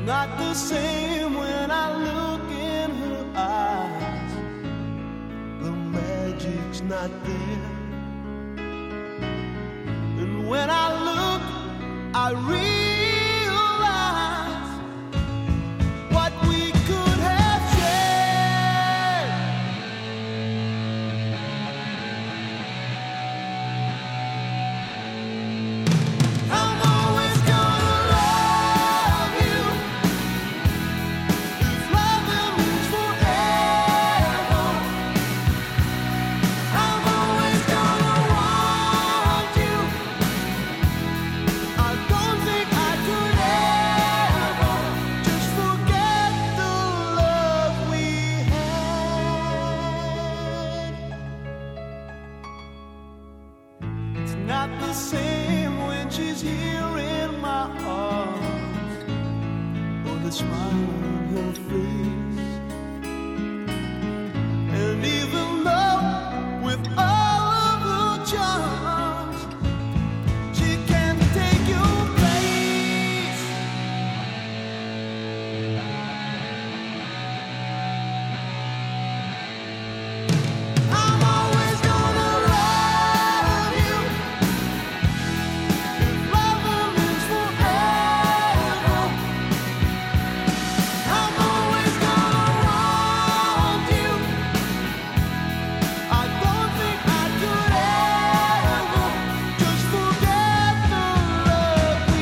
not the same when I look in her eyes. The magic's not there. And when I look, I realize what we could have shared. I'm always gonna love you. If loving means forever, I'm always gonna want you. I don't think I could ever just forget the love we had. It's not the same when she's here in my arms, or the smile on her face. And even though with all of her charms, she can't take your place. I'm always gonna love you. If loving means forever, I'm always gonna want you. I don't think I could ever just forget the love we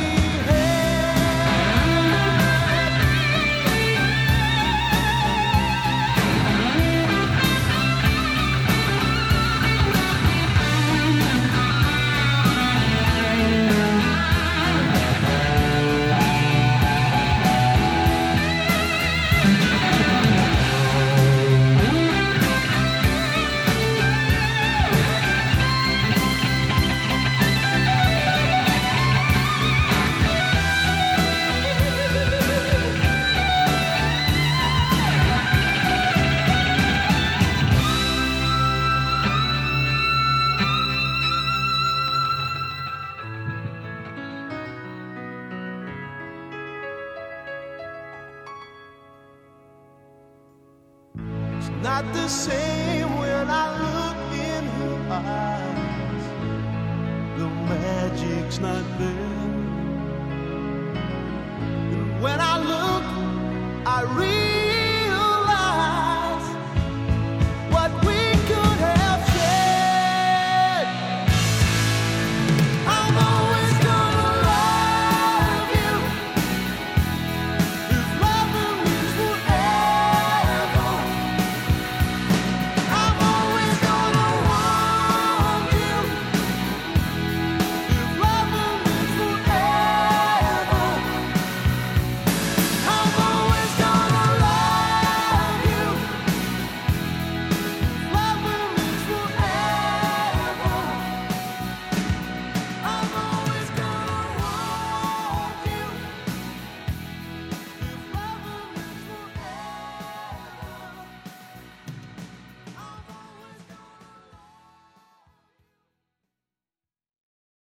It's not the same when I look in her eyes. The magic's not there. And when I look